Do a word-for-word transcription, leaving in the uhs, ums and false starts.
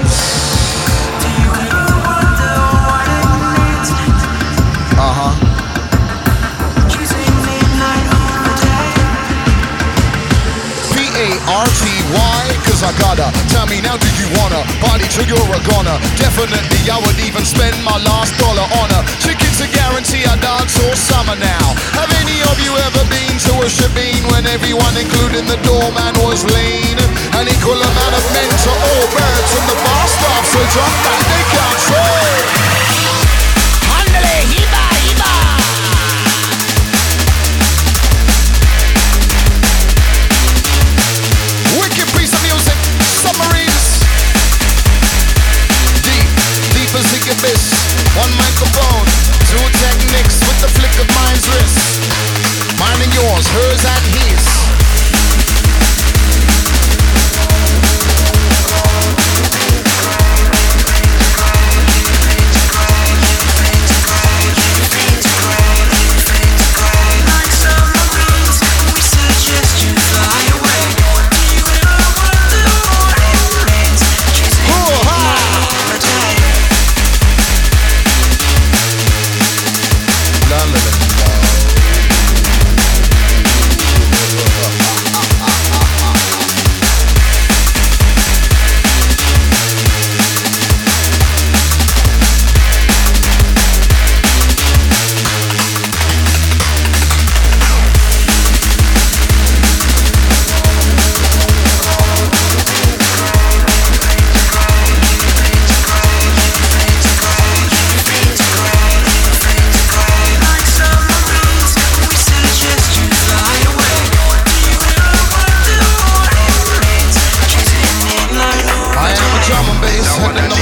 Uh-huh. P A R T Y, cause I gotta. Tell me now, do you wanna party till you're a goner? Definitely, I would even spend my last dollar on her. Tickets to guarantee I dance all summer now. Have any of you ever been to a shebeen when everyone, including the doorman, was lean? An equal amount of men to all birds, and the bar staff so drunk that they can't swim. Handle hiba hiba. Wicked piece of music, submarines. Deep, deep as the abyss. One microphone, two techniques with the flick of mine's wrist. Mine and yours, hers and his. Drum and bass, heading